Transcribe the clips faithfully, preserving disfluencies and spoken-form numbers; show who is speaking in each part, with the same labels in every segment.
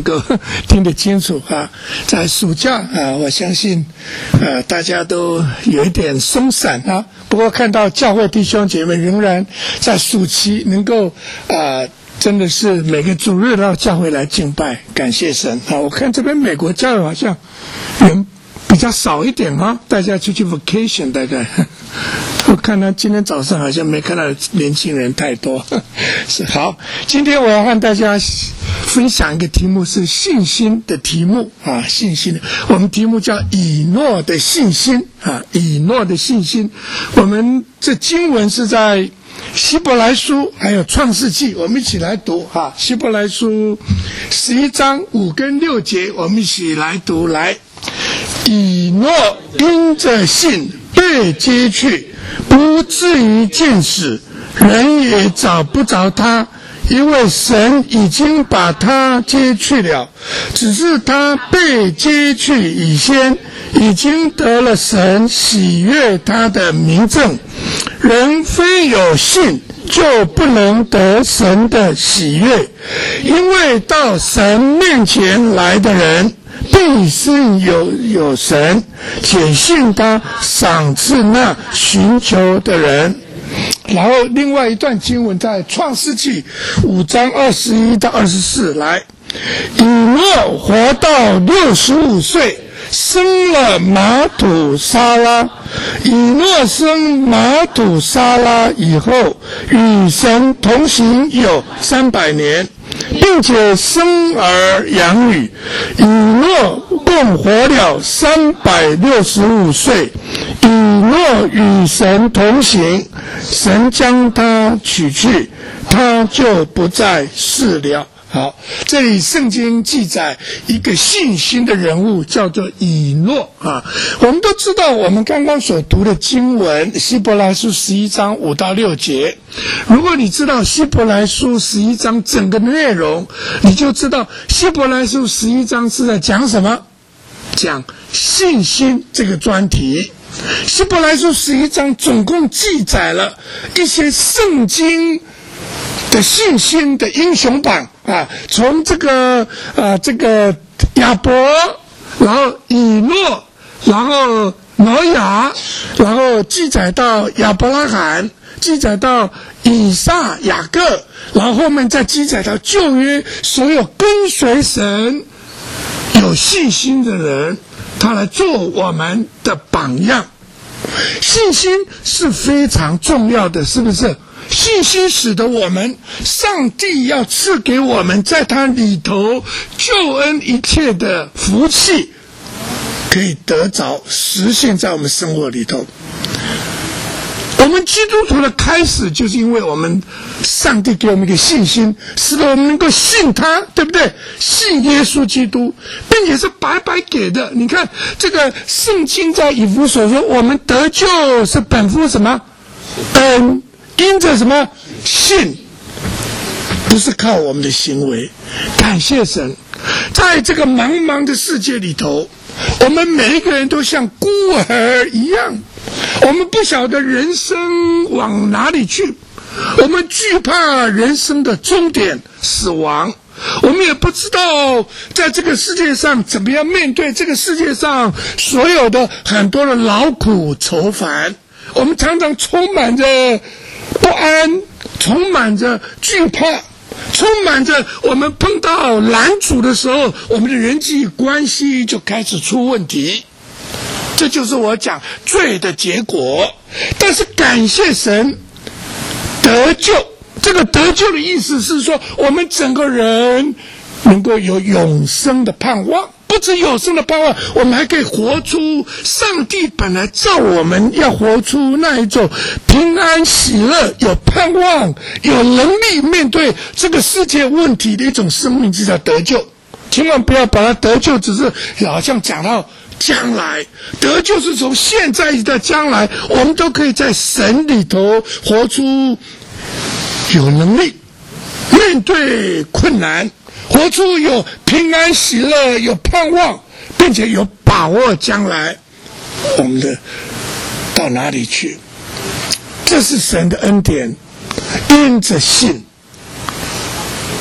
Speaker 1: 够听得清楚啊。在暑假啊，我相信呃大家都有一点松散啊，不过看到教会弟兄姐妹仍然在暑期能够啊。真的是每个主日到教会来敬拜，感谢神啊！我看这边美国教会好像人比较少一点啊，大家出去 vacation 大概。我看到今天早上好像没看到年轻人太多。是好，今天我要和大家分享一个题目，是信心的题目啊，信心的。我们题目叫以诺的信心啊，以诺的信心。我们这经文是在希伯来书还有创世纪，我们一起来读哈。希伯来书十一章五跟六节，我们一起来读。来，以诺因着信被接去，不至于见死，人也找不着他，因为神已经把他接去了。只是他被接去以先，已经得了神喜悦他的明证。人非有信，就不能得神的喜悦，因为到神面前来的人，必信有有神，且信他赏赐那寻求的人。然后另外一段经文在创世纪五章二十一到二十四，来，以诺活到六十五岁，生了马土沙拉。以诺生马土沙拉以后，与神同行有三百年，并且生儿养女。以诺共活了三百六十五岁。以诺与神同行，神将他取去，他就不再世了。好，这里圣经记载一个信心的人物，叫做以诺啊。我们都知道，我们刚刚所读的经文，希伯来书十一章五到六节。如果你知道希伯来书十一章整个内容，你就知道希伯来书十一章是在讲什么？讲信心这个专题。希伯来书十一章总共记载了一些圣经的信心的英雄榜啊，从这个啊这个亚伯，然后以诺，然后挪亚，然后记载到亚伯拉罕，记载到以撒、雅各，然后后面再记载到旧约所有跟随神有信心的人，他来做我们的榜样。信心是非常重要的，是不是？信心使得我们，上帝要赐给我们在他里头救恩一切的福气，可以得着实现在我们生活里头。我们基督徒的开始，就是因为我们上帝给我们一个信心，使得我们能够信他，对不对？信耶稣基督，并且是白白给的。你看这个圣经在以弗所说，我们得救是本乎什么？恩，因着什么？信，不是靠我们的行为。感谢神，在这个茫茫的世界里头，我们每一个人都像孤儿一样，我们不晓得人生往哪里去，我们惧怕人生的终点死亡，我们也不知道在这个世界上怎么样面对这个世界上所有的很多的劳苦愁烦，我们常常充满着不安，充满着惧怕，充满着我们碰到拦阻的时候，我们的人际关系就开始出问题。这就是我讲罪的结果。但是感谢神，得救，这个得救的意思是说，我们整个人能够有永生的盼望。不止永生的盼望，我们还可以活出上帝本来造我们要活出那一种平安喜乐，有盼望，有能力面对这个世界问题的一种生命，就叫得救。千万不要把它得救只是好像讲到将来，得救是从现在到将来，我们都可以在神里头活出有能力面对困难，活出有平安喜乐，有盼望，并且有把握将来我们的到哪里去。这是神的恩典，因着信，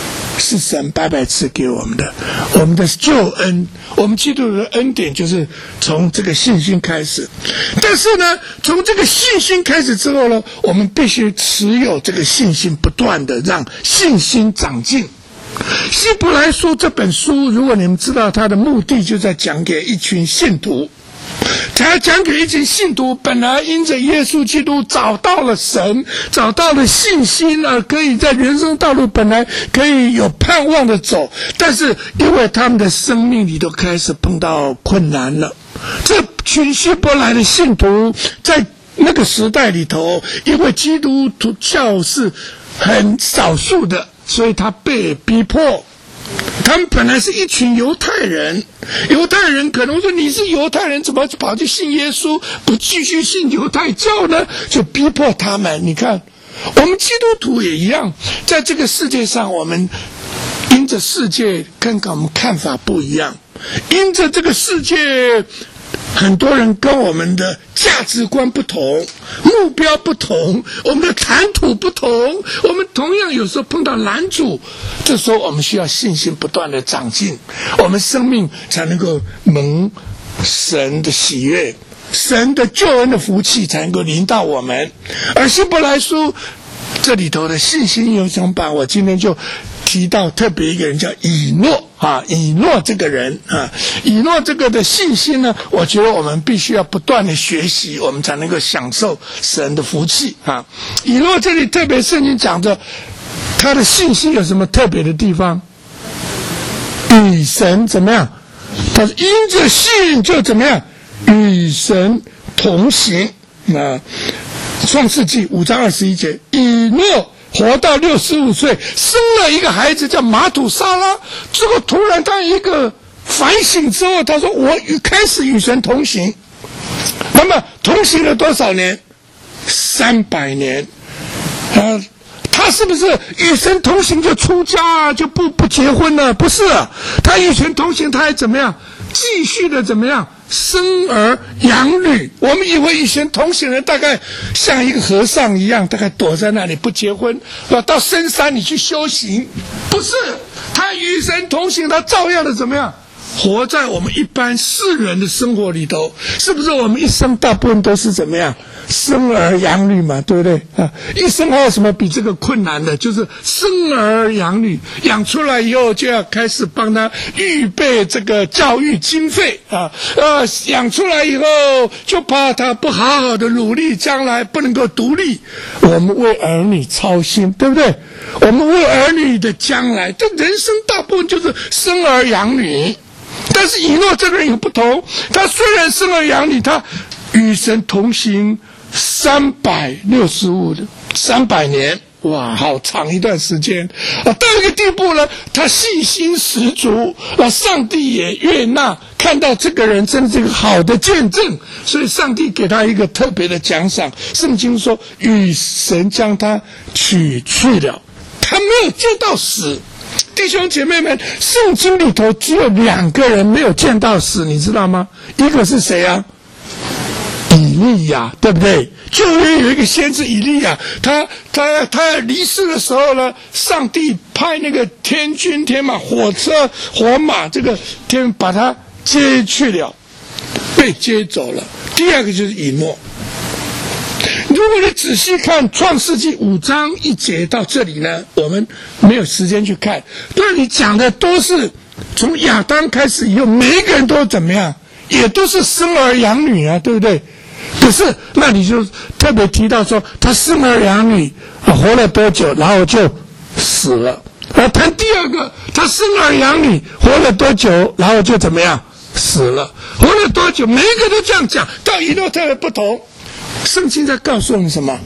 Speaker 1: 是神白白赐给我们的，我们的救恩，我们基督的恩典就是从这个信心开始。但是呢，从这个信心开始之后呢，我们必须持有这个信心，不断的让信心长进。希伯来书这本书，如果你们知道它的目的，就在讲给一群信徒。他讲给一群信徒，本来因着耶稣基督找到了神，找到了信心，而可以在人生道路本来可以有盼望的走，但是因为他们的生命里都开始碰到困难了。这群希伯来的信徒在那个时代里头，因为基督教是很少数的，所以他被逼迫。他们本来是一群犹太人，犹太人可能说你是犹太人，怎么跑去信耶稣，不继续信犹太教呢？就逼迫他们。你看，我们基督徒也一样，在这个世界上，我们因着世界跟我们看法不一样，因着这个世界。很多人跟我们的价值观不同，目标不同，我们的谈吐不同，我们同样有时候碰到拦阻，这时候我们需要信心不断的长进，我们生命才能够蒙神的喜悦，神的救恩的福气才能够临到我们。而希伯来书这里头的信心有什么版，我今天就提到特别一个人叫以诺啊，以诺这个人啊，以诺这个的信心呢，我觉得我们必须要不断的学习，我们才能够享受神的福气啊。以诺这里特别圣经讲着他的信心有什么特别的地方？与神怎么样？他是因着信就怎么样？与神同行啊。创世纪五章二十一节，以诺活到六十五岁，生了一个孩子叫马土沙拉。之后突然他一个反省之后，他说我开始与神同行。那么同行了多少年？三百年。啊，他是不是与神同行就出家啊，就不不结婚了？不是，他与神同行，他还怎么样？继续的怎么样？生儿养女。我们以为与神同行人大概像一个和尚一样，大概躲在那里不结婚，到深山里去修行。不是，他与神同行，他照样的怎么样？活在我们一般世人的生活里头。是不是我们一生大部分都是怎么样？生儿养女嘛，对不对啊？一生还有什么比这个困难的？就是生儿养女，养出来以后就要开始帮他预备这个教育经费啊，呃，养出来以后就怕他不好好的努力，将来不能够独立。我们为儿女操心，对不对？我们为儿女的将来，这人生大部分就是生儿养女。但是以诺这个人有不同，他虽然生儿养女，他与神同行三百六十五的三百年，哇，好长一段时间啊！到一个地步呢，他信心十足，啊，上帝也悦纳，看到这个人真是一个好的见证，所以上帝给他一个特别的奖赏。圣经说，与神将他取去了，他没有见到死。弟兄姐妹们，圣经里头只有两个人没有见到死，你知道吗？一个是谁啊？以利亚，对不对？旧约有一个先知以利亚，他他他离世的时候呢，上帝派那个天军天马火车火马这个天把他接去了，被接走了。第二个就是以诺。如果你仔细看创世纪五章一节到这里呢，我们没有时间去看，但你讲的都是从亚当开始以后，每一个人都怎么样，也都是生儿养女啊，对不对？可是那你就特别提到说他生儿养女、啊、活了多久，然后就死了。而谈第二个，他生儿养女活了多久，然后就怎么样死了，活了多久，每一个都这样讲，到以诺特别不同。圣经在告诉我们什么？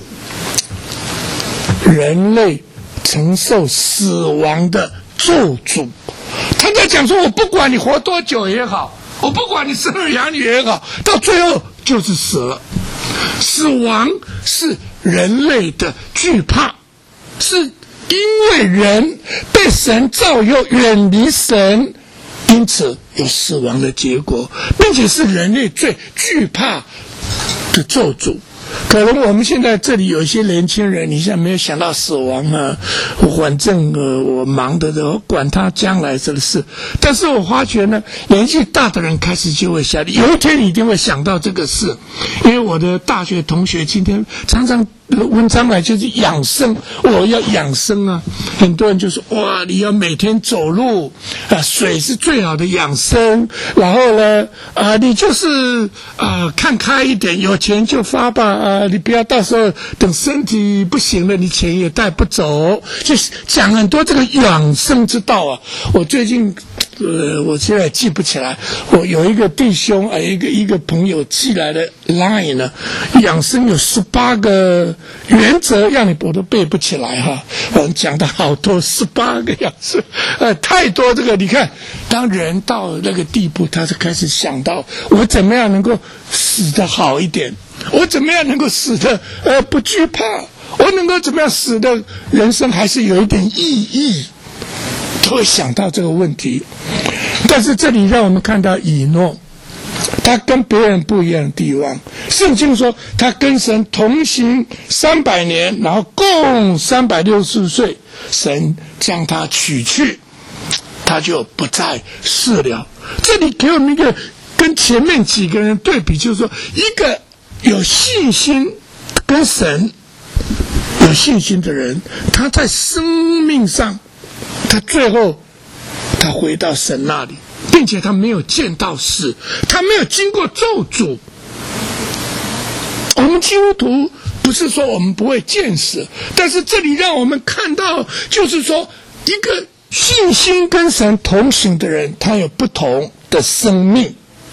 Speaker 1: 人类承受死亡的咒诅。他在讲说，我不管你活多久也好，我不管你生儿养女也好，到最后就是死了。死亡是人类的惧怕，是因为人被神造又远离神，因此有死亡的结果，并且是人类最惧怕的咒诅。 可能我们现在这里有一些年轻人，你现在没有想到死亡啊，反正呃我忙的都管他将来这个事。但是我发觉呢，年纪大的人开始就会想，有一天你一定会想到这个事。因为我的大学同学今天常常文章来就是养生，我要养生啊。很多人就说哇，你要每天走路啊，水是最好的养生。然后呢，啊，你就是啊看开一点，有钱就发吧啊，你不要到时候等身体不行了，你钱也带不走。就是讲很多这个养生之道啊。我最近呃，我现在记不起来，我有一个弟兄啊，一个一个朋友寄来的 line 呢，养生有十八个原则，让你我都背不起来哈。我们讲的好多十八个养生，呃，太多这个。你看，当人到那个地步，他就开始想到我怎么样能够死得好一点，我怎么样能够死得呃不惧怕，我能够怎么样死的人生还是有一点意义。都会想到这个问题。但是这里让我们看到以诺，他跟别人不一样的地方。圣经说他跟神同行三百年，然后共三百六十岁，神将他取去，他就不再世了。这里给我们一个跟前面几个人对比，就是说一个有信心跟神有信心的人，他在生命上他最后他回到神那里，并且他没有见到死，他没有经过咒诅。我们基督徒不是说我们不会见死，但是这里让我们看到，就是说一个信心跟神同行的人，他有不同的生命，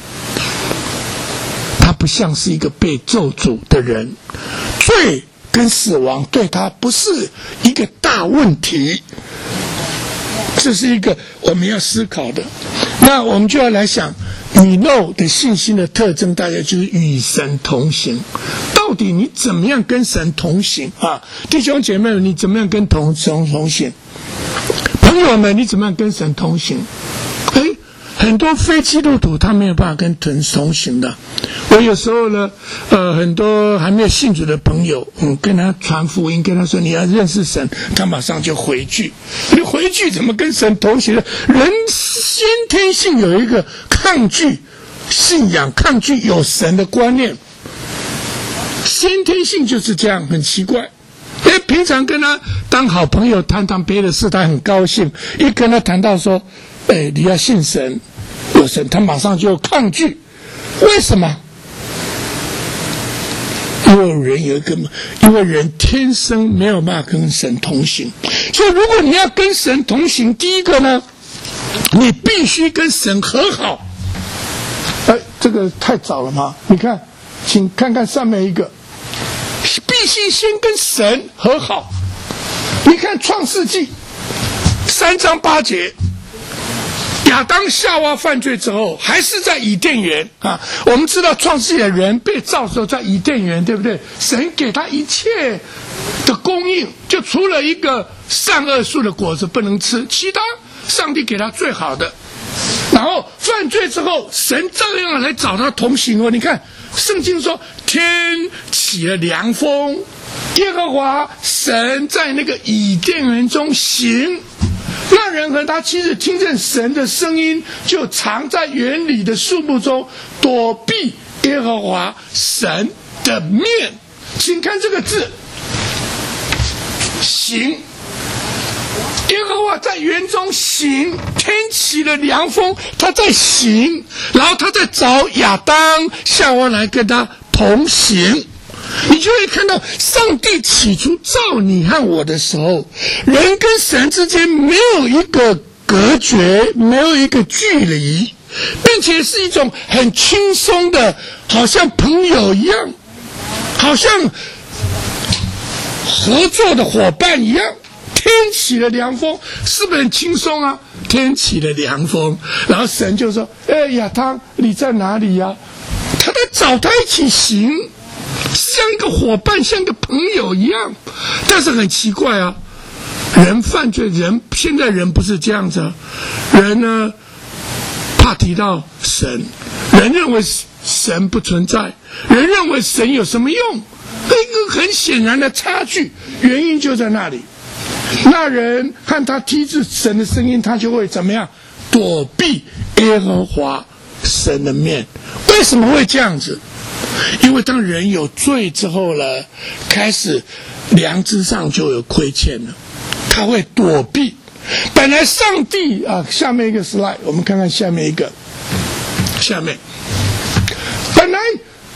Speaker 1: 他不像是一个被咒诅的人。罪跟死亡对他不是一个大问题，这是一个我们要思考的。那我们就要来想，以诺的信心的特征，大概就是与神同行。到底你怎么样跟神同行啊？弟兄姐妹们，你怎么样跟同神同行？朋友们，你怎么样跟神同行？哎，很多非基督徒他没有办法跟神同行的。我有时候呢，呃，很多还没有信主的朋友，嗯，跟他传福音，跟他说你要认识神，他马上就回拒。你回拒怎么跟神同行呢？人先天性有一个抗拒信仰、抗拒有神的观念，先天性就是这样，很奇怪。因为平常跟他当好朋友，谈谈别的事，他很高兴；一跟他谈到说，哎，你要信神，有神，他马上就抗拒。为什么？因为人有一个，因为人天生没有办法跟神同行，所以如果你要跟神同行，第一个呢，你必须跟神和好。哎，这个太早了吗？你看，请看看上面一个，必须先跟神和好。你看创世纪三章八节，亚当夏娃犯罪之后，还是在伊甸园啊。我们知道创世纪的人被造的时候在伊甸园，对不对？神给他一切的供应，就除了一个善恶树的果子不能吃，其他上帝给他最好的。然后犯罪之后，神照样来找他同行哦。你看圣经说，天起了凉风，耶和华神在那个伊甸园中行。那人和他妻子听见神的声音，就藏在园里的树木中，躲避耶和华神的面。请看这个字，行。耶和华在园中行，天起了凉风，他在行，然后他在找亚当夏娃来跟他同行。你就会看到，上帝起初造你和我的时候，人跟神之间没有一个隔绝，没有一个距离，并且是一种很轻松的，好像朋友一样，好像合作的伙伴一样。天起了凉风，是不是很轻松啊？天起了凉风，然后神就说：“哎，亚当，你在哪里呀？”他在找他一起行，像一个伙伴，像一个朋友一样。但是很奇怪啊，人犯罪，人现在人不是这样子啊，人呢怕提到神，人认为神不存在，人认为神有什么用？ 一个很显然的差距，原因就在那里。那人和他踢至神的声音，他就会怎么样？躲避耶和华神的面。为什么会这样子？因为当人有罪之后呢，开始良知上就有亏欠了，他会躲避。本来上帝啊，下面一个 slide， 我们看看下面一个，下面，本来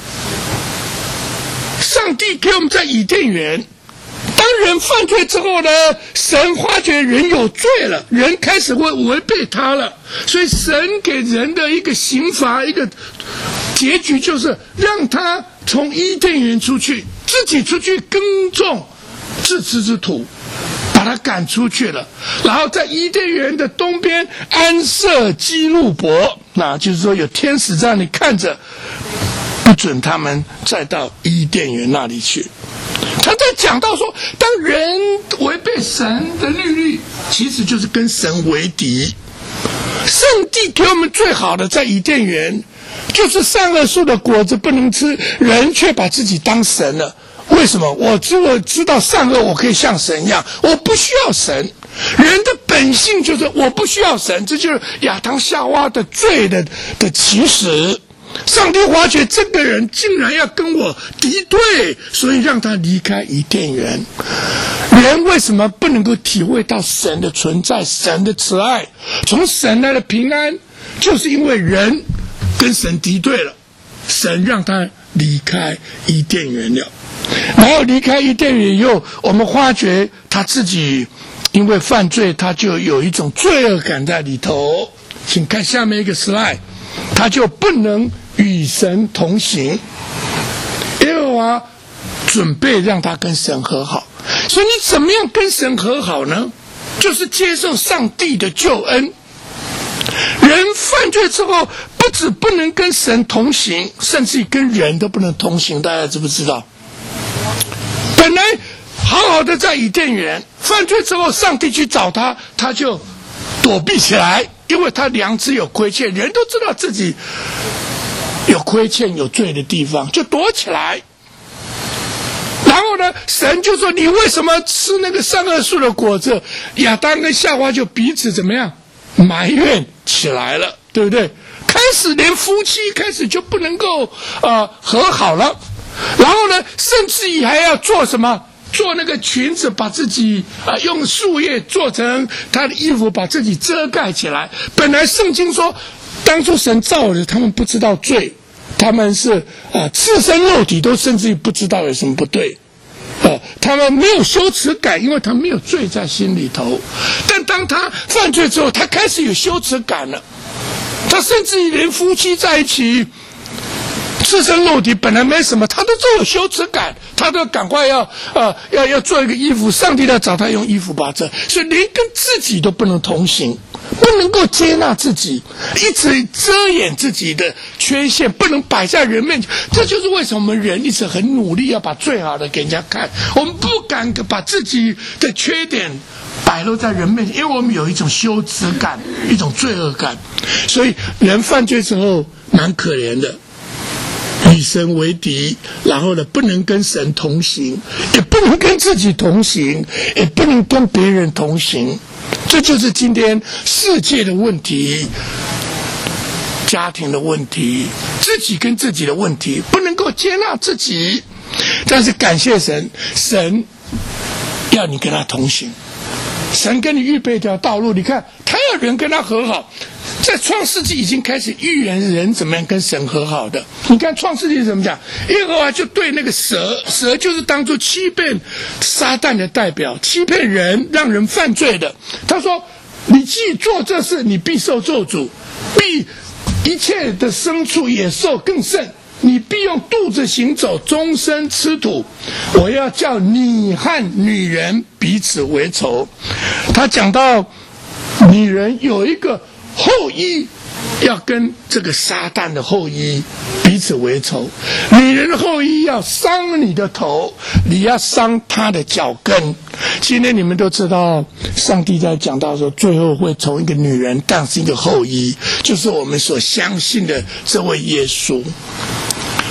Speaker 1: 上帝给我们在伊甸园，当人犯罪之后呢，神发觉人有罪了，人开始会违背他了，所以神给人的一个刑罚，一个结局就是让他从伊甸园出去，自己出去耕种自吃之土，把他赶出去了。然后在伊甸园的东边安设基路伯，那就是说有天使在那里看着，不准他们再到伊甸园那里去。他在讲到说，当人违背神的律律，其实就是跟神为敌。上帝给我们最好的在伊甸园，就是善恶树的果子不能吃，人却把自己当神了。为什么？我只有知道善恶，我可以像神一样，我不需要神。人的本性就是我不需要神，这就是亚当夏娃的罪的的起始。上帝发觉这个人竟然要跟我敌对，所以让他离开伊甸园。人为什么不能够体会到神的存在，神的慈爱，从神来的平安，就是因为人跟神敌对了，神让他离开伊甸园了。然后离开伊甸园以后，我们发觉他自己因为犯罪，他就有一种罪恶感在里头。请看下面一个 slide， 他就不能与神同行。耶和华准备让他跟神和好，所以你怎么样跟神和好呢？就是接受上帝的救恩。人犯罪之后，不止不能跟神同行，甚至跟人都不能同行，大家知不知道？本来好好的在伊甸园，犯罪之后上帝去找他，他就躲避起来，因为他良知有亏欠，人都知道自己有亏欠有罪的地方，就躲起来。然后呢，神就说，你为什么吃那个善恶树的果子？亚当跟夏娃就彼此怎么样埋怨起来了，对不对？开始连夫妻开始就不能够呃和好了。然后呢，甚至于还要做什么？做那个裙子，把自己啊、呃、用树叶做成他的衣服，把自己遮盖起来。本来圣经说，当初神造的，他们不知道罪，他们是啊、呃、赤身肉体，都甚至于不知道有什么不对。呃，他们没有羞耻感，因为他没有罪在心里头。但当他犯罪之后，他开始有羞耻感了。他甚至于连夫妻在一起，赤身肉体本来没什么，他都都有羞耻感，他都赶快要呃要要做一个衣服，上帝来找他用衣服把这，所以连跟自己都不能同行，不能够接纳自己，一直遮掩自己的缺陷，不能摆在人面前。这就是为什么我们人一直很努力要把最好的给人家看，我们不敢把自己的缺点摆露在人面前，因为我们有一种羞耻感，一种罪恶感。所以人犯罪之后蛮可怜的，与神为敌，然后呢，不能跟神同行，也不能跟自己同行，也不能跟别人同行。这就是今天世界的问题，家庭的问题，自己跟自己的问题，不能够接纳自己。但是感谢神，神要你跟他同行，神跟你预备一条道路。你看，他要人跟他和好。在创世纪已经开始预言人怎么样跟神和好的。你看创世纪怎么讲？耶和华就对那个蛇，蛇就是当作欺骗撒旦的代表，欺骗人，让人犯罪的。他说：“你既做这事，你必受咒诅，必一切的牲畜野兽更甚。你必用肚子行走，终身吃土。我要叫你和女人彼此为仇。”他讲到女人有一个后裔要跟这个撒旦的后裔彼此为仇，女人的后裔要伤你的头，你要伤他的脚跟。今天你们都知道，上帝在讲到说，最后会从一个女人诞生一个后裔，就是我们所相信的这位耶稣。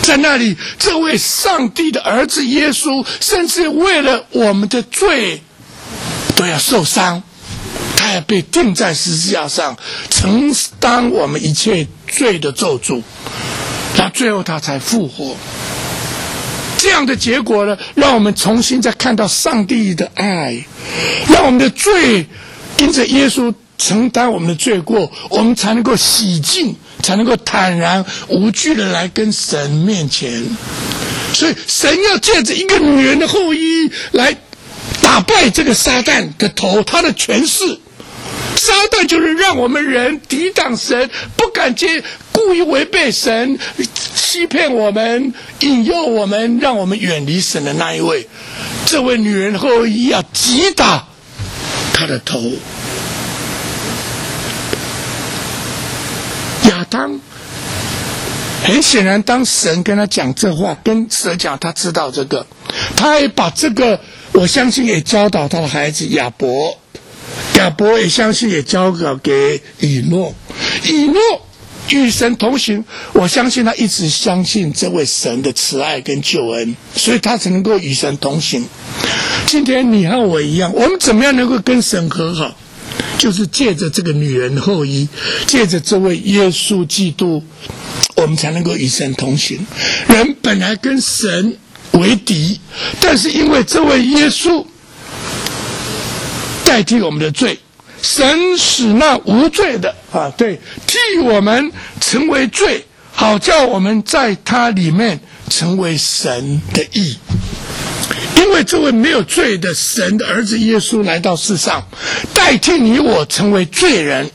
Speaker 1: 在那里，这位上帝的儿子耶稣，甚至为了我们的罪都要受伤，他也被钉在十字架上，承担我们一切罪的咒诅，那最后他才复活。这样的结果呢，让我们重新再看到上帝的爱，让我们的罪因着耶稣承担我们的罪过，我们才能够洗净，才能够坦然无惧的来跟神面前。所以神要借着一个女人的后裔来打败这个撒旦的头，他的权势。撒旦就是让我们人抵挡神，不敢接，故意违背神，欺骗我们，引诱我们，让我们远离神的那一位。这位女人后裔要击打他的头。亚当很显然，当神跟他讲这话，跟蛇讲，他知道这个，他也把这个，我相信也教导他的孩子亚伯。亚伯也相信，也交稿给以诺。以诺与神同行，我相信他一直相信这位神的慈爱跟救恩，所以他才能够与神同行。今天你和我一样，我们怎么样能够跟神和好？就是借着这个女人后裔，借着这位耶稣基督，我们才能够与神同行。人本来跟神为敌，但是因为这位耶稣代替我们的罪，神使那无罪的啊，对，替我们成为罪，好叫我们在他里面成为神的义。因为这位没有罪的神的儿子耶稣来到世上，代替你我成为罪人，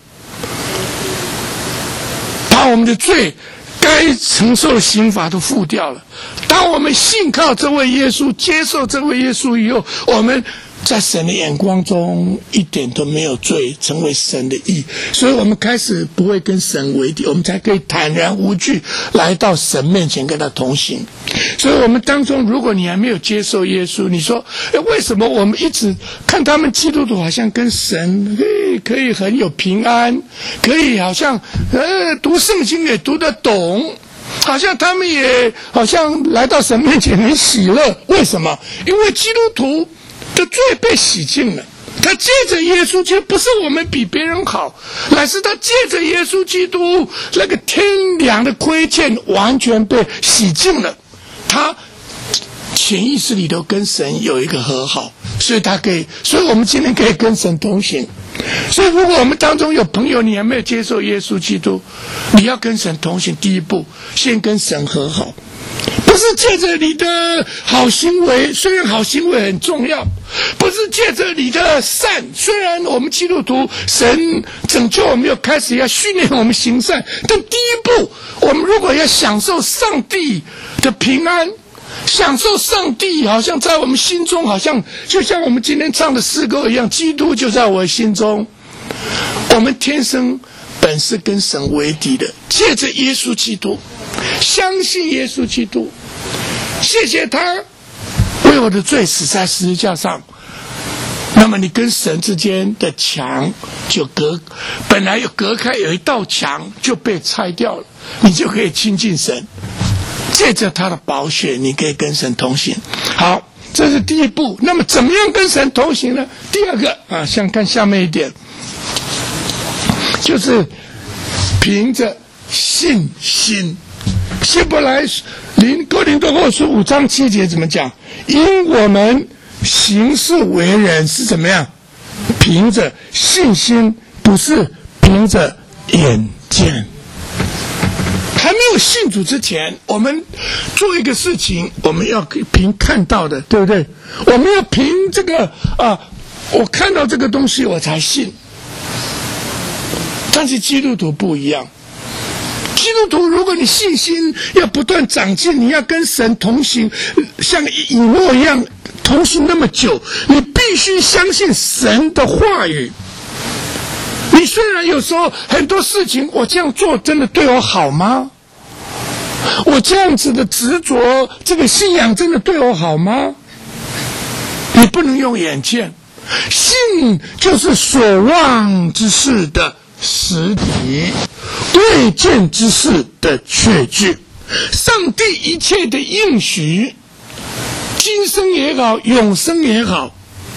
Speaker 1: 把我们的罪该承受的刑罚都付掉了。当我们信靠这位耶稣，接受这位耶稣以后，我们在神的眼光中一点都没有罪，成为神的义，所以我们开始不会跟神为敌，我们才可以坦然无惧来到神面前跟他同行。所以我们当中，如果你还没有接受耶稣，你说为什么我们一直看他们基督徒好像跟神可以可以很有平安，可以好像呃读圣经也读得懂，好像他们也好像来到神面前很喜乐？为什么？因为基督徒的罪被洗净了，他借着耶稣基督，不是我们比别人好，乃是他借着耶稣基督那个天良的亏欠完全被洗净了，他潜意识里头跟神有一个和好，所以他可以，所以我们今天可以跟神同行。所以如果我们当中有朋友你还没有接受耶稣基督，你要跟神同行，第一步先跟神和好，不是借着你的好行为，虽然好行为很重要，不是借着你的善，虽然我们基督徒神拯救我们，又开始要训练我们行善，但第一步我们如果要享受上帝的平安，享受上帝好像在我们心中，好像就像我们今天唱的诗歌一样，基督就在我心中。我们天生本是跟神为敌的，借着耶稣基督，相信耶稣基督，谢谢他为我的罪死在十字架上，那么你跟神之间的墙就隔，本来有隔开有一道墙就被拆掉了，你就可以亲近神，借着他的宝血你可以跟神同行。好，这是第一步。那么怎么样跟神同行呢？第二个啊，像看下面一点，就是凭着信心。希伯来林哥林多后书五章七节怎么讲？因我们行事为人是怎么样？凭着信心，不是凭着眼见。还没有信主之前，我们做一个事情，我们要凭看到的，对不对？我们要凭这个啊，我看到这个东西我才信。但是基督徒不一样，基督徒如果你信心要不断长进，你要跟神同行，像以诺一样同行那么久，你必须相信神的话语。你虽然有时候很多事情，我这样做真的对我好吗？我这样子的执着，这个信仰真的对我好吗？你不能用眼见，信就是所望之事的实体，未见之事的确据。 上帝一切的应许，今生也好，永生也好，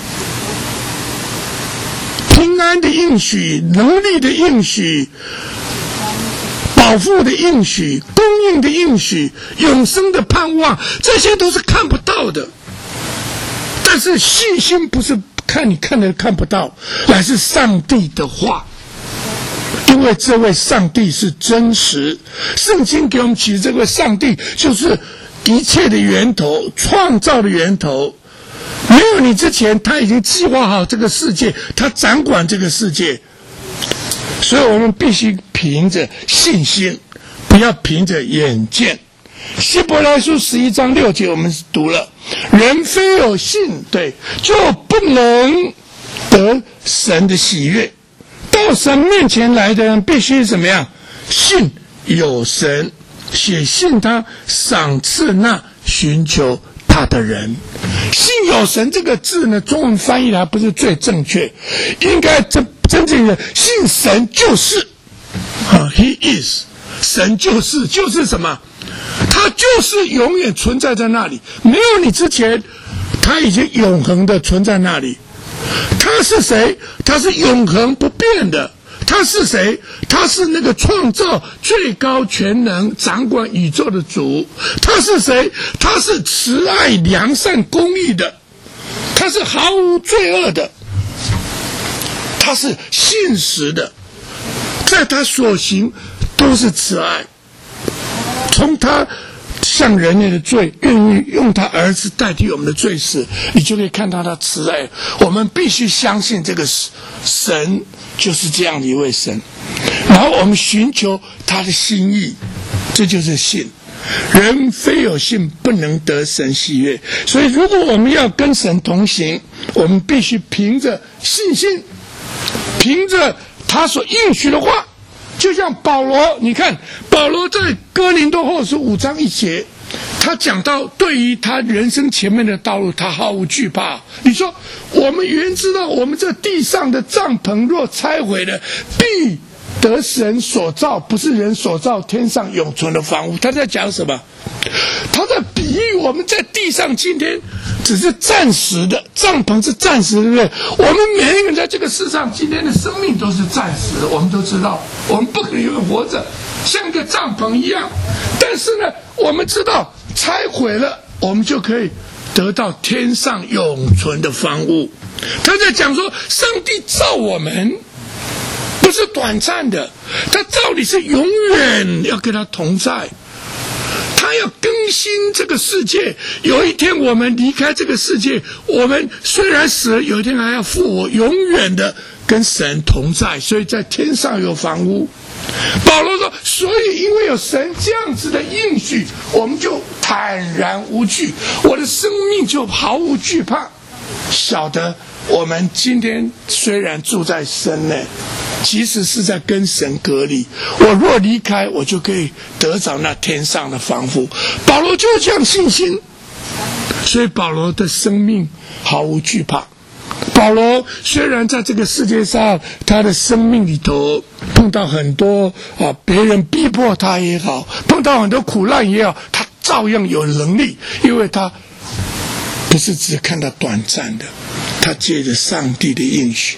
Speaker 1: 平安的应许，能力的应许，保护的应许，供应的应许，永生的盼望，这些都是看不到的。但是信心不是看你看的看不到，乃是上帝的话，因为这位上帝是真实。圣经给我们起这位上帝就是一切的源头，创造的源头。没有你之前，他已经计划好这个世界，他掌管这个世界。所以我们必须凭着信心，不要凭着眼见。希伯来书十一章六节我们读了，人非有信，对，就不能得神的喜悦。到神面前来的人必须怎么样？信有神，且信他赏赐那寻求他的人。信有神这个字呢，中文翻译还不是最正确，应该真真正的信神就是啊 ，He is， 神就是就是什么？他就是永远存在在那里，没有你之前，他已经永恒的存在那里。他是谁？他是永恒不变的。他是谁？他是那个创造最高全能掌管宇宙的主。他是谁？他是慈爱良善公义的，他是毫无罪恶的，他是信实的，在他所行都是慈爱。从他向人类的罪愿意用他儿子代替我们的罪死，你就可以看到他慈爱。我们必须相信这个神就是这样的一位神，然后我们寻求他的心意，这就是信。人非有信不能得神喜悦，所以如果我们要跟神同行，我们必须凭着信心，凭着他所应许的话。就像保罗，你看保罗在哥林多后书五章一节，他讲到对于他人生前面的道路，他毫无惧怕。你说我们原知道，我们这地上的帐篷若拆毁了，必得神所造，不是人所造，天上永存的房屋。他在讲什么？他在比喻我们在地上今天只是暂时的，帐篷是暂时的，对不对？我们每一个人在这个世上今天的生命都是暂时的，我们都知道，我们不可能永远活着像一个帐篷一样。但是呢，我们知道拆毁了，我们就可以得到天上永存的房屋。他在讲说，上帝造我们不是短暂的，他造你是永远要跟他同在。他要更新这个世界，有一天我们离开这个世界，我们虽然死了，有一天还要复活，永远的跟神同在，所以在天上有房屋。保罗说，所以因为有神这样子的应许，我们就坦然无惧，我的生命就毫无惧怕。晓得我们今天虽然住在身内，其实是在跟神隔离。我若离开，我就可以得着那天上的房屋。保罗就是这样信心，所以保罗的生命毫无惧怕。保罗虽然在这个世界上，他的生命里头碰到很多啊，别人逼迫他也好，碰到很多苦难也好，他照样有能力，因为他不是只看到短暂的，他借着上帝的应许，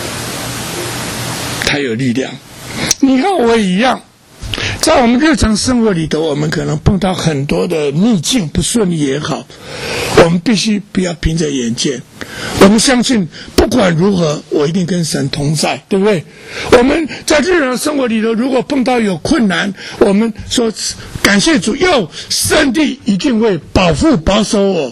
Speaker 1: 他有力量。你看我一样，在我们日常生活里头，我们可能碰到很多的逆境，不顺利也好，我们必须不要凭着眼见，我们相信不管如何，我一定跟神同在，对不对？我们在日常生活里头，如果碰到有困难，我们说感谢主，要上帝一定会保护保守我。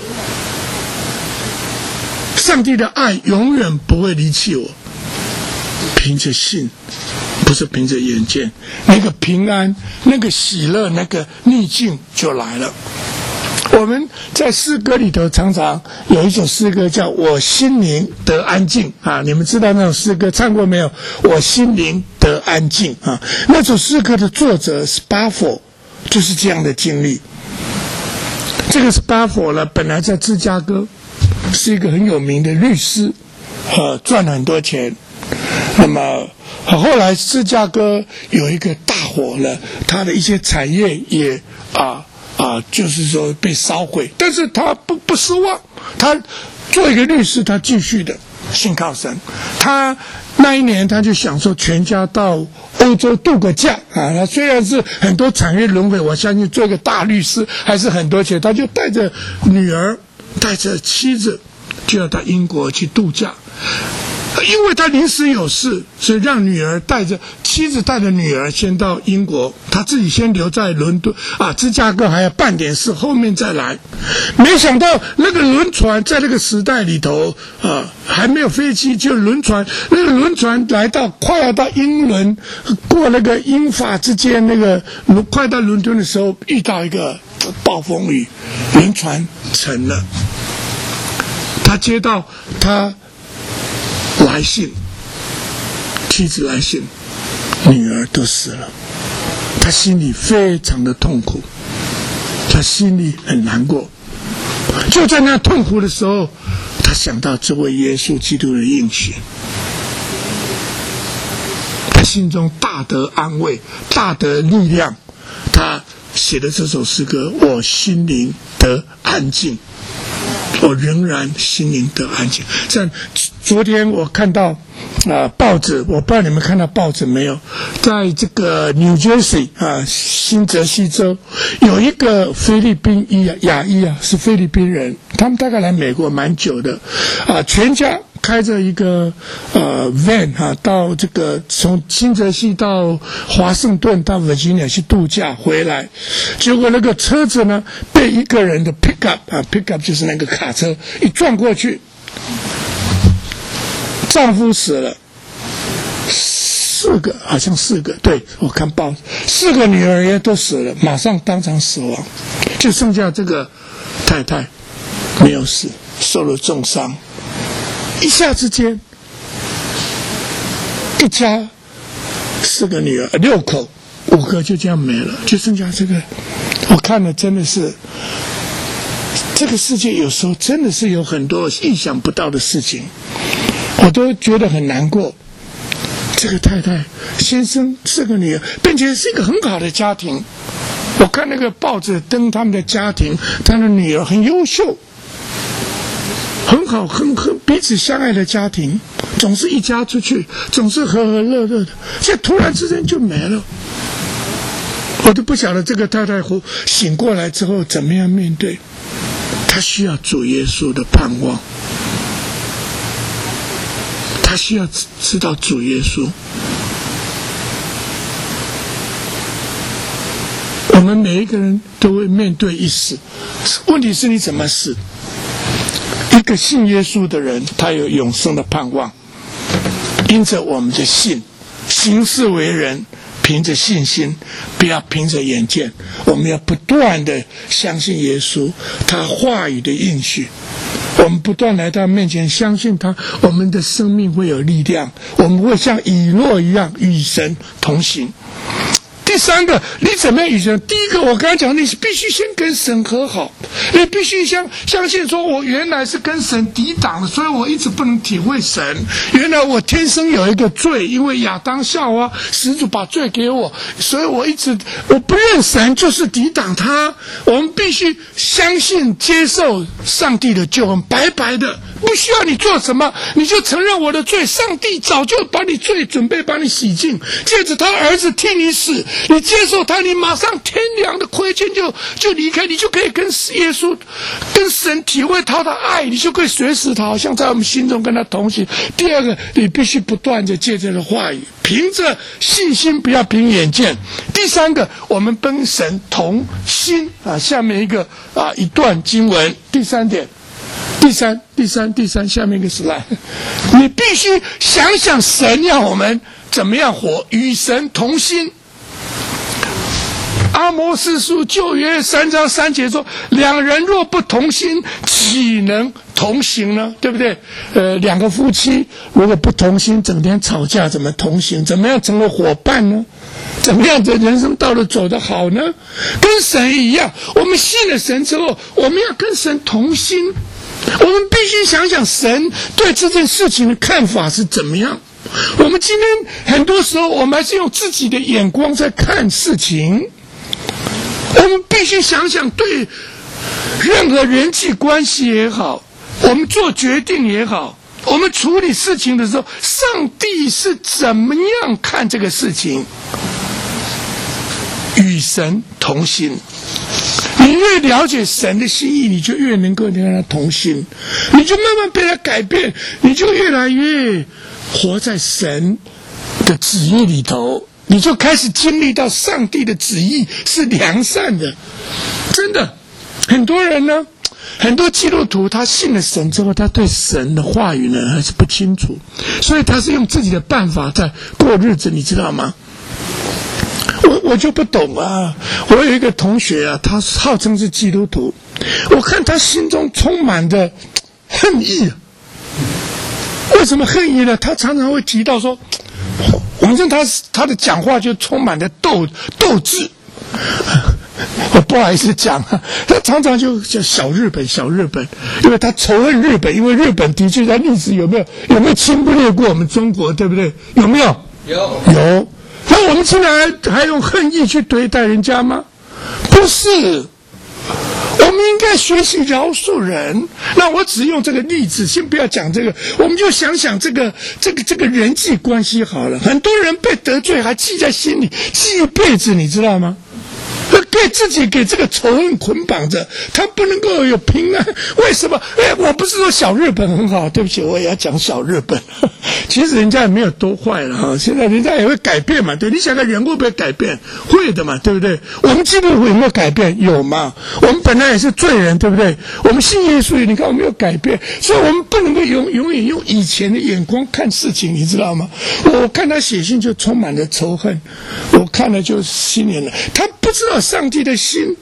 Speaker 1: 上帝的爱永远不会离弃我，凭着信，不是凭着眼见，那个平安，那个喜乐，那个逆境就来了。我们在诗歌里头常常有一首诗歌叫我心灵得安静啊，你们知道那首诗歌唱过没有？我心灵得安静啊，那首诗歌的作者是巴佛，就是这样的经历。这个是巴佛呢，本来在芝加哥是一个很有名的律师，呃，赚了很多钱。那么后来芝加哥有一个大火了，他的一些产业也啊啊，就是说被烧毁，但是他不不失望，他做一个律师，他继续的信靠神。他那一年他就想说全家到欧洲度个假啊，他虽然是很多产业轮回，我相信做一个大律师还是很多钱，他就带着女儿带着妻子就要到英国去度假。因为他临时有事，所以让女儿带着妻子带着女儿先到英国，他自己先留在伦敦啊，芝加哥还要办点事，后面再来。没想到那个轮船在那个时代里头啊，还没有飞机，就轮船。那个轮船来到快要到英伦，过那个英法之间那个快到伦敦的时候，遇到一个暴风雨，轮船沉了。他接到他来信，妻子来信，女儿都死了，他心里非常的痛苦，他心里很难过。就在那痛苦的时候，他想到这位耶稣基督的应许，他心中大得安慰，大得力量。他写的这首诗歌，我心灵得安静，我仍然心灵得安静。像昨天我看到啊、呃、报纸，我不知道你们看到报纸没有，在这个 New Jersey 啊新泽西州有一个菲律宾裔亚裔啊，是菲律宾人，他们大概来美国蛮久的啊，全家开着一个呃 van 哈、啊，到这个从新泽西到华盛顿到 Virginia 去度假回来，结果那个车子呢被一个人的 pickup 啊 pickup 就是那个卡车一撞过去，丈夫死了，四个好像四个，对我看报，四个女儿也都死了，马上当场死亡，就剩下这个太太没有死，受了重伤。一下之间，一家四个女儿，六口，五个就这样没了，就剩下这个。我看了真的是，这个世界有时候真的是有很多意想不到的事情，我都觉得很难过。这个太太先生四个女儿，并且是一个很好的家庭。我看那个报纸登他们的家庭，他的女儿很优秀。很好，很很彼此相爱的家庭，总是一家出去，总是和和乐乐的。现在突然之间就没了，我都不晓得这个太太醒过来之后怎么样面对。她需要主耶稣的盼望，她需要知道主耶稣。我们每一个人都会面对一死，问题是你怎么死？一个信耶稣的人，他有永生的盼望，因着我们的信，行事为人，凭着信心，不要凭着眼见，我们要不断的相信耶稣他话语的应许，我们不断来到面前相信他，我们的生命会有力量，我们会像以诺一样与神同行。第三个，你怎么样与神？第一个，我刚才讲，你必须先跟神和好，你必须相相信说，我原来是跟神抵挡的，所以我一直不能体会神。原来我天生有一个罪，因为亚当夏娃始祖把罪给我，所以我一直我不认神，就是抵挡他。我们必须相信、接受上帝的救恩，白白的，不需要你做什么，你就承认我的罪，上帝早就把你罪准备把你洗净，借着他儿子替你死。你接受他，你马上天良的亏欠就就离开，你就可以跟耶稣、跟神体会他的爱，你就可以随时他好像在我们心中跟他同行。第二个，你必须不断的借着的话语，凭着信心，不要凭眼见。第三个，我们跟神同心啊。下面一个啊一段经文，第三点。第三，第三，第三，下面一个 slide， 你必须想想神要我们怎么样活，与神同心。阿摩司书旧约三章三节说，两人若不同心，岂能同行呢？对不对？呃，两个夫妻如果不同心，整天吵架，怎么同行？怎么样成为伙伴呢？怎么样的人生道路走得好呢？跟神一样，我们信了神之后，我们要跟神同心，我们必须想想神对这件事情的看法是怎么样。 我们今天很多时候，我们还是用自己的眼光在看事情。我们必须想想，对任何人际关系也好，我们做决定也好，我们处理事情的时候，上帝是怎么样看这个事情？与神同心。你越了解神的心意，你就越能够跟他同心，你就慢慢被他改变，你就越来越活在神的旨意里头，你就开始经历到上帝的旨意是良善的。真的，很多人呢，很多基督徒他信了神之后，他对神的话语呢还是不清楚，所以他是用自己的办法在过日子，你知道吗？我我就不懂啊！我有一个同学啊，他号称是基督徒，我看他心中充满着恨意。为什么恨意呢？他常常会提到说，反正他他的讲话就充满着斗斗志。我不好意思讲啊，他常常就叫小日本，小日本，因为他仇恨日本，因为日本的确在历史有没有有没有侵略过我们中国，对不对？有没有？
Speaker 2: 有
Speaker 1: 有。那我们现在还还用恨意去对待人家吗？不是，我们应该学习饶恕人。那我只用这个例子，先不要讲这个，我们就想想这个这个这个人际关系好了。很多人被得罪还记在心里，记一辈子，你知道吗？被自己给这个仇恨捆绑着，他不能够有平安。为什么？哎，我不是说小日本很好，对不起，我也要讲小日本。其实人家也没有多坏了哈，现在人家也会改变嘛，对？你想看人会不会改变？会的嘛，对不对？我们基督徒有没有改变？有嘛？我们本来也是罪人，对不对？我们信耶稣，你看我们有改变，所以我们不能够永永远用以前的眼光看事情，你知道吗？我看他写信就充满了仇恨，我看了就心里了，他不知道上帝的心，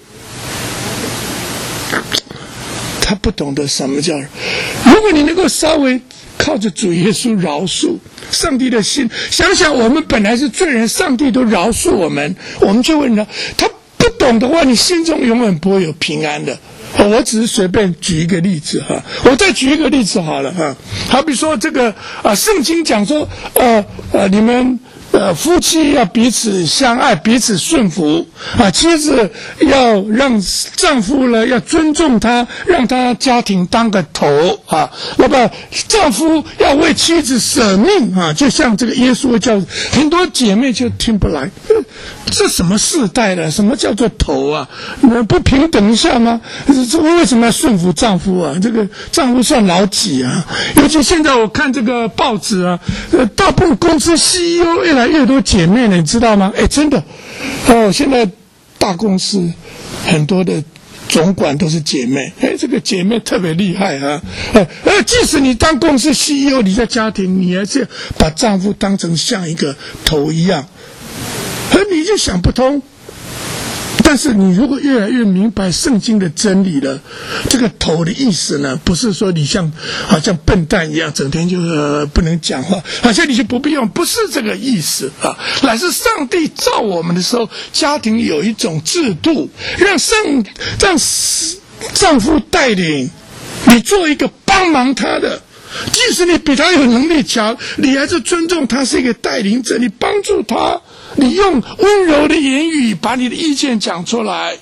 Speaker 1: 他不懂得什么叫。如果你能够稍微靠着主耶稣饶恕上帝的心，想想我们本来是罪人，上帝都饶恕我们，我们就问他，他不懂的话，你心中永远不会有平安的。我只是随便举一个例子哈，我再举一个例子好了哈，好比说这个啊，圣经讲说，呃呃，你们。呃，夫妻要彼此相爱，彼此顺服啊。妻子要让丈夫呢，要尊重他，让他家庭当个头啊。那么丈夫要为妻子舍命啊，就像这个耶稣叫很多姐妹就听不来，这什么世代了？什么叫做头啊？那不平等一下吗？这为什么要顺服丈夫啊？这个丈夫算老几啊？尤其现在我看这个报纸啊，呃，大部分公司 C E O 越来越来越多姐妹了，你知道吗？哎，真的，哦，现在大公司很多的总管都是姐妹，哎，这个姐妹特别厉害啊！哎，呃，即使你当公司 C E O， 你在家庭，你还是把丈夫当成像一个头一样，而你就想不通。但是你如果越来越明白圣经的真理了，这个头的意思呢，不是说你像好像笨蛋一样，整天就、呃、不能讲话，好像你就不必用，不是这个意思啊，乃是上帝造我们的时候，家庭有一种制度，让上让丈夫带领你做一个帮忙他的。即使你比他有能力强，你还是尊重他是一个带领者，你帮助他，你用温柔的言语把你的意见讲出来。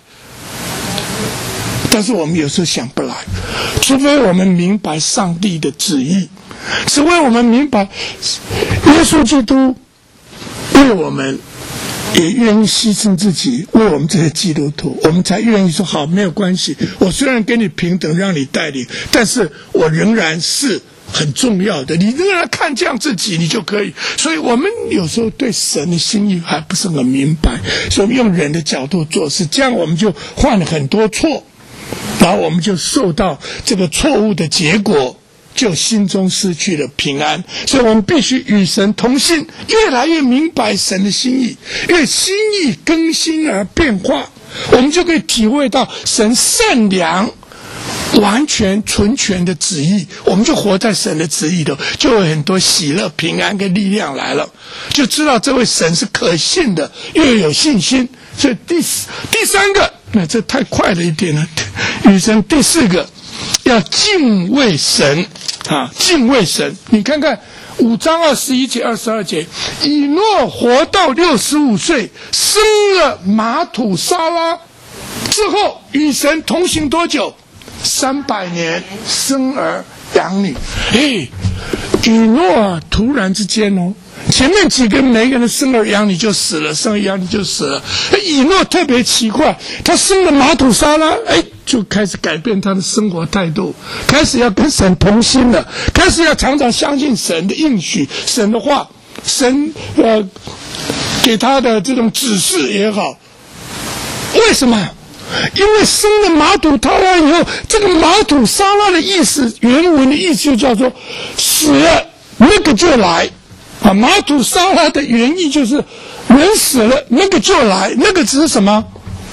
Speaker 1: 但是我们有时候想不来，除非我们明白上帝的旨意，除非我们明白耶稣基督为我们也愿意牺牲自己，为我们这些基督徒，我们才愿意说好，没有关系，我虽然跟你平等，让你带领，但是我仍然是很重要的，你仍然看这样自己，你就可以。所以我们有时候对神的心意还不是很明白，所以我们用人的角度做事，这样我们就犯了很多错，然后我们就受到这个错误的结果，就心中失去了平安。所以我们必须与神同心，越来越明白神的心意，因为心意更新而变化，我们就可以体会到神善良完全纯全的旨意，我们就活在神的旨意里，就有很多喜乐平安跟力量来了，就知道这位神是可信的，又有信心。所以第四第三个，那这太快了一点了，与神第四个要敬畏神啊，敬畏神。你看看五章二十一节、二十二节，以诺活到六十五岁，生了马土沙拉之后，与神同行多久？三百年，生儿养女。哎，以诺突然之间哦。前面几个每个人生儿养女就死了，生儿养女就死了。以诺特别奇怪，他生了马土沙拉，哎，就开始改变他的生活态度，开始要跟神同心了，开始要常常相信神的应许、神的话，神呃给他的这种指示也好。为什么？因为生了马土沙拉以后，这个马土沙拉的意思，原文的意思就叫做死了那个就来。啊，马土沙拉的原意就是人死了，那个就来，那个只是什么？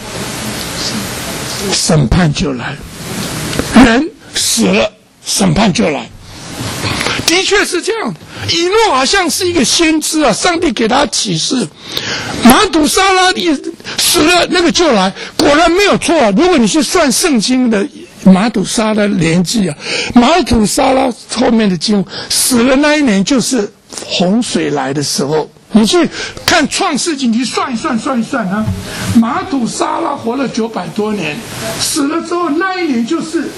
Speaker 1: 审判就来，人死了，审判就来。的确是这样的。以诺好像是一个先知啊，上帝给他启示，马土沙拉死了，那个就来。果然没有错啊。如果你去算圣经的马土沙拉年纪啊，马土沙拉后面的经死了那一年就是洪水来的时候。你去看创世纪，你算一算算一算啊，马土沙拉活了九百多年，死了之后那一年就是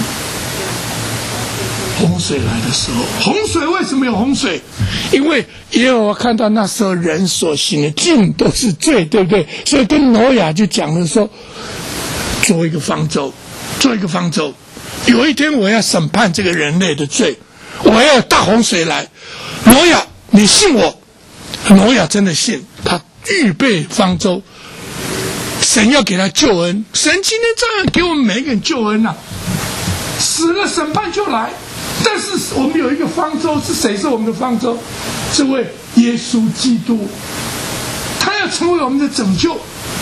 Speaker 1: 洪水来的时候。洪水为什么有洪水？因为耶和华看到那时候人所行的尽都是罪，对不对？所以跟挪亚就讲了说，做一个方舟，做一个方舟，有一天我要审判这个人类的罪，我要有大洪水来。挪亚，你信我？挪亚真的信，他预备方舟，神要给他救恩。神今天这样给我们每一个人救恩啊，死了审判就来。但是我们有一个方舟，是谁是我们的方舟？这位耶稣基督，他要成为我们的拯救。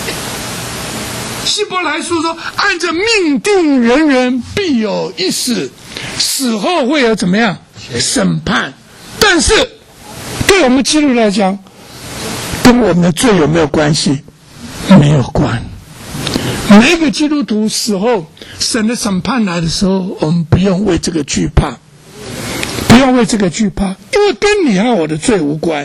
Speaker 1: 希伯来书说，按着命定，人人必有一死，死后会有怎么样审判。但是对我们基督徒来讲，跟我们的罪有没有关系？没有关。每一个基督徒死后，神的审判来的时候，我们不用为这个惧怕，不用为这个惧怕，因为跟你和我的罪无关。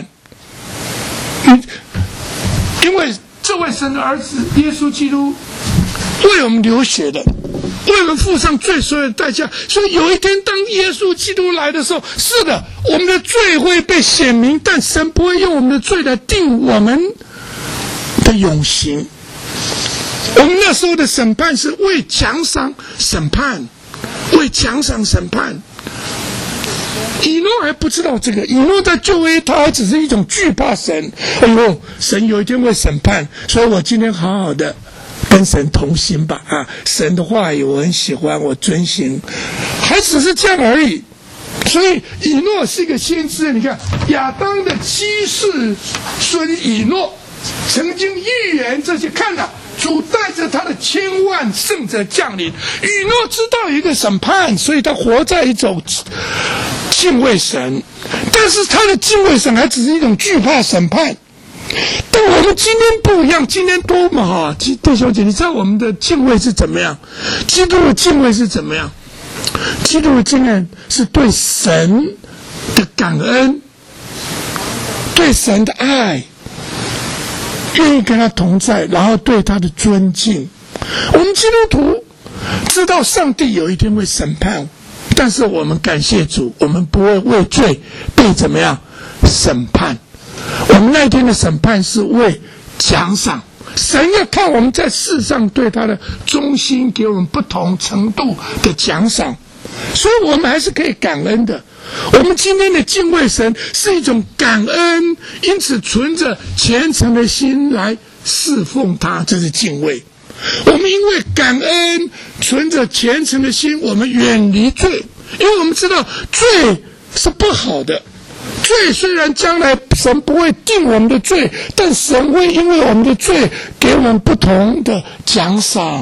Speaker 1: 因为这位神的儿子耶稣基督为我们流血的，为我们付上罪所有的代价。所以有一天当耶稣基督来的时候，是的，我们的罪会被显明，但神不会用我们的罪来定我们的永刑。我们那时候的审判是为奖赏审判，为奖赏审判。以诺还不知道这个，以诺在旧约他还只是一种惧怕神。哎呦，神有一天会审判，所以我今天好好的跟神同行吧啊！神的话语我很喜欢，我遵行，还只是这样而已。所以以诺是一个先知。你看亚当的七世孙以诺曾经预言这些，看了主带着他的千万圣者降临。以诺知道一个审判，所以他活在一种敬畏神，但是他的敬畏神还只是一种惧怕审判。但我们今天不一样，今天多么好！弟兄姐，你知道我们的敬畏是怎么样？基督的敬畏是怎么样？基督的敬畏是对神的感恩，对神的爱，愿意跟他同在，然后对他的尊敬。我们基督徒知道上帝有一天会审判，但是我们感谢主，我们不会为罪被怎么样审判。我们那天的审判是为奖赏，神要看我们在世上对他的忠心，给我们不同程度的奖赏，所以我们还是可以感恩的。我们今天的敬畏神是一种感恩，因此存着虔诚的心来侍奉他，这是敬畏。我们因为感恩，存着虔诚的心，我们远离罪，因为我们知道罪是不好的。罪虽然将来神不会定我们的罪，但神会因为我们的罪给我们不同的奖赏。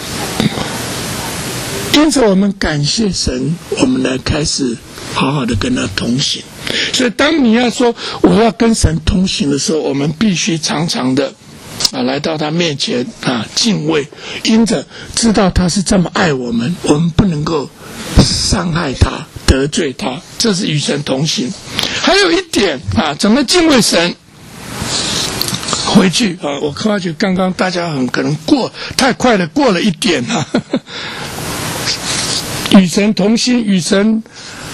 Speaker 1: 因此我们感谢神，我们来开始好好的跟他同行。所以当你要说我要跟神同行的时候，我们必须常常的啊来到他面前啊敬畏，因着知道他是这么爱我们，我们不能够伤害他得罪他，这是与神同行。还还有一点啊，怎么敬畏神？回去啊，我发觉刚刚大家很可能过太快的过了一点啊。与神同心，与神，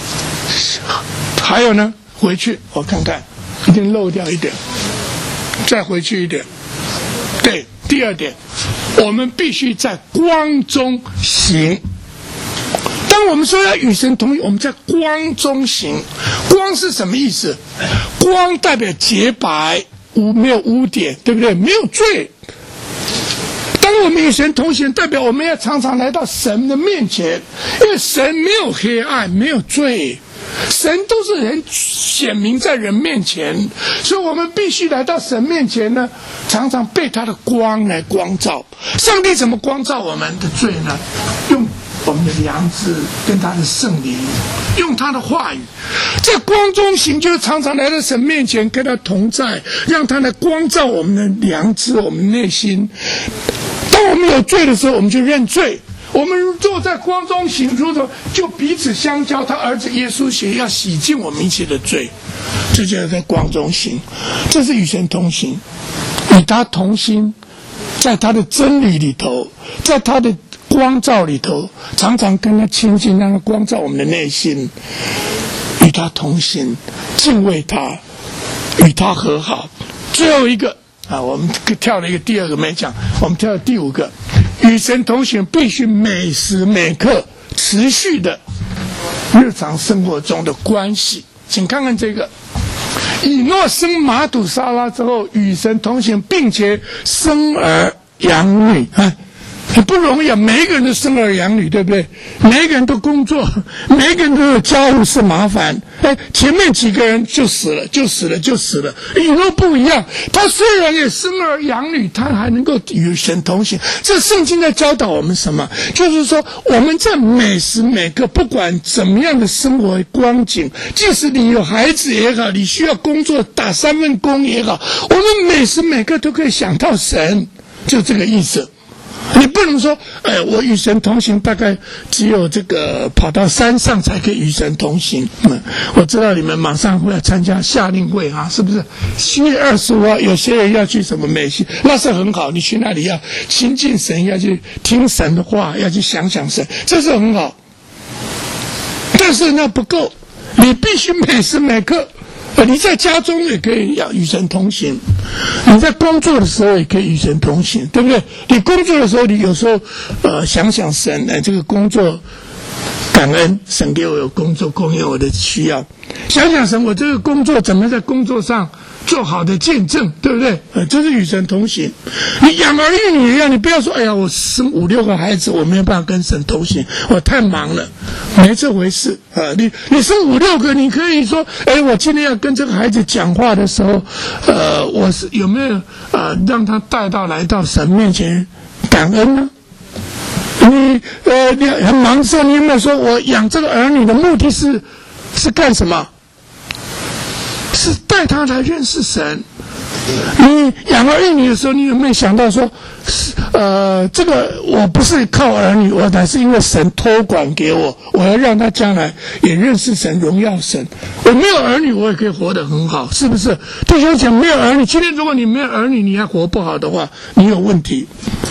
Speaker 1: 还有呢，回去我看看，一定漏掉一点，再回去一点。对，第二点，我们必须在光中行。当我们说要与神同行，我们在光中行。光是什么意思？光代表洁白，无没有污点，对不对？没有罪。当我们与神同行，代表我们要常常来到神的面前，因为神没有黑暗，没有罪，神都是人显明在人面前，所以我们必须来到神面前呢，常常被他的光来光照。上帝怎么光照我们的罪呢？用我们的良知跟他的圣灵，用他的话语，在光中行，就是常常来到神面前，跟他同在，让他来光照我们的良知，我们内心。当我们有罪的时候，我们就认罪。我们若在光中行，如同就彼此相交。他儿子耶稣血要洗净我们一切的罪，这就是在光中行。这是与神同行，与他同心，在他的真理里头，在他的光照里头，常常跟他亲近，让他光照我们的内心，与他同行，敬畏他，与他和好。最后一个啊，我们跳了一个第二个没讲，我们跳了第五个，与神同行必须每时每刻持续的日常生活中的关系。请看看这个，以诺生马土沙拉之后，与神同行，并且生儿养女啊。很不容易啊！每一个人都生儿养女，对不对？每一个人都工作，每一个人都有家务事麻烦。哎，前面几个人就死了，就死了，就死了。以诺不一样，他虽然也生儿养女，他还能够与神同行。这圣经在教导我们什么？就是说，我们在每时每刻，不管怎么样的生活光景，即使你有孩子也好，你需要工作打三份工也好，我们每时每刻都可以想到神，就这个意思。你不能说，哎，我与神同行，大概只有这个跑到山上才可以与神同行。嗯，我知道你们马上会要参加夏令会啊，是不是？七月二十五号，有些人要去什么美西，那是很好。你去那里要亲近神，要去听神的话，要去想想神，这是很好。但是那不够，你必须每时每刻。你在家中也可以要与神同行，你在工作的时候也可以与神同行，对不对？你工作的时候，你有时候呃想想神，哎，这个工作感恩神给我有工作供应我的需要，想想神，我这个工作怎么在工作上做好的见证，对不对？呃，这是与神同行。你养儿育女一样，你不要说，哎呀，我生五六个孩子，我没有办法跟神同行，我太忙了，没这回事啊、呃！你你生五六个，你可以说，哎，我今天要跟这个孩子讲话的时候，呃，我是有没有呃让他带到来到神面前感恩呢？你呃，你很忙的时候，你有没有说我养这个儿女的目的是是干什么？是带他来认识神。你养儿育女的时候，你有没有想到说，呃，这个我不是靠儿女，我乃是因为神托管给我，我要让他将来也认识神，荣耀神。我没有儿女，我也可以活得很好，是不是？弟兄讲没有儿女，今天如果你没有儿女，你还活不好的话，你有问题。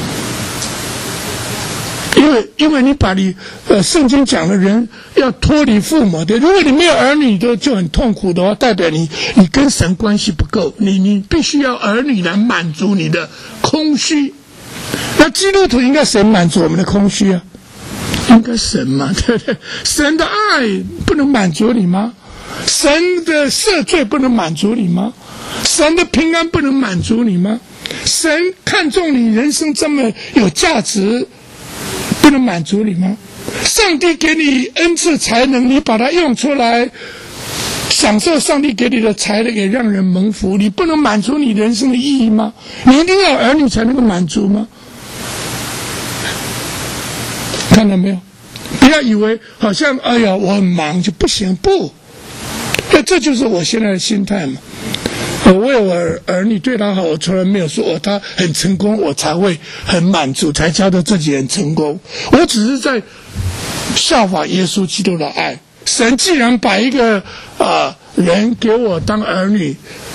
Speaker 1: 因为，因为你把你呃圣经讲的人要脱离父母的，如果你没有儿女都就很痛苦的话，代表你你跟神关系不够，你你必须要儿女来满足你的空虚。那基督徒应该谁满足我们的空虚啊？应该神嘛，对不对？神的爱不能满足你吗？神的赦罪不能满足你吗？神的平安不能满足你吗？神看重你人生这么有价值，不能满足你吗？上帝给你恩赐才能，你把它用出来，享受上帝给你的才能，也让人蒙福，你不能满足你人生的意义吗？你一定要儿女才能够满足吗？看到没有？不要以为好像哎呀我很忙就不行，不，那这就是我现在的心态嘛。我为我儿女对他好，我从来没有说我他很成功，我才会很满足，才觉得自己很成功。我只是在效法耶稣基督的爱。神既然把一个啊人给我当儿女，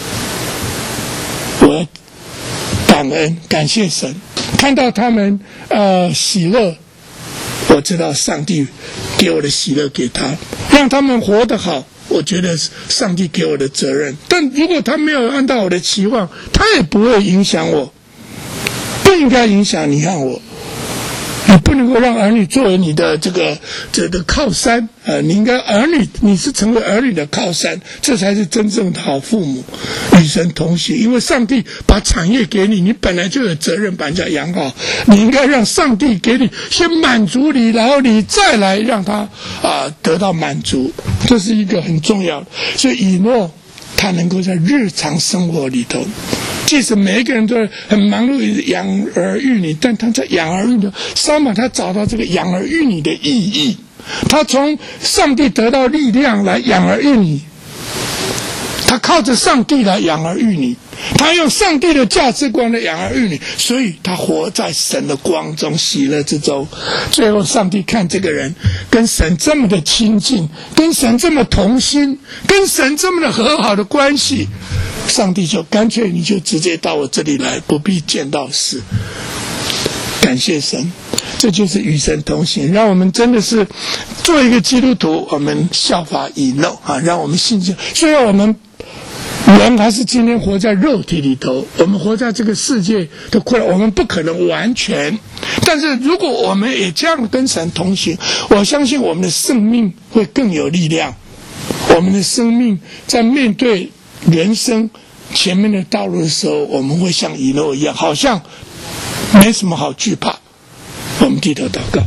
Speaker 1: 我感恩感谢神，看到他们呃喜乐，我知道上帝给我的喜乐给他，让他们活得好，我觉得上帝给我的责任。但如果他没有按照我的期望，他也不会影响我，不应该影响你和我。你不能够让儿女作为你的这个这个靠山，呃，你应该儿女你是成为儿女的靠山，这才是真正的好父母，与神同行。因为上帝把产业给你，你本来就有责任把人家养好，你应该让上帝给你先满足你，然后你再来让他啊、呃、得到满足，这是一个很重要的。所以以诺他能够在日常生活里头，即使每一个人都很忙碌养儿育女，但他在养儿育女上面，他找到这个养儿育女的意义。他从上帝得到力量来养儿育女，他靠着上帝来养儿育女，他用上帝的价值观来养儿育女，所以他活在神的光中、喜乐之中。最后，上帝看这个人跟神这么的亲近，跟神这么同心，跟神这么的和好的关系，上帝就干脆你就直接到我这里来，不必见到死。感谢神，这就是与神同行。让我们真的是做一个基督徒，我们效法以诺啊，让我们信心。虽然我们人还是今天活在肉体里头，我们活在这个世界的困扰，我们不可能完全。但是如果我们也这样跟神同行，我相信我们的生命会更有力量。我们的生命在面对人生前面的道路的时候，我们会像以诺一样，好像没什么好惧怕。我们低头祷告。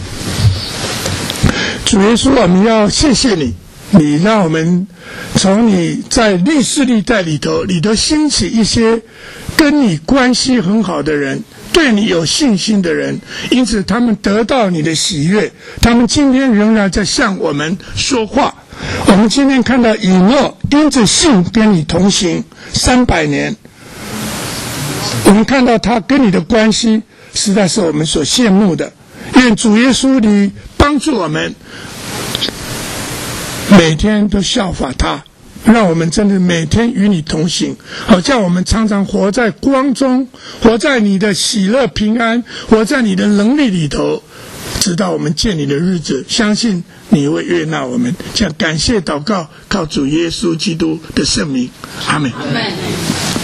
Speaker 1: 主耶稣，我们要谢谢你，你让我们从你在历世历代里头里头兴起一些跟你关系很好的人，对你有信心的人，因此他们得到你的喜悦，他们今天仍然在向我们说话。我们今天看到以诺因着信跟你同行三百年，我们看到他跟你的关系实在是我们所羡慕的。愿主耶稣你帮助我们每天都效法他，让我们真的每天与你同行，好叫我们常常活在光中，活在你的喜乐平安，活在你的能力里头，直到我们见你的日子。相信你会悦纳我们，这样感谢祷告，靠主耶稣基督的圣名，阿们。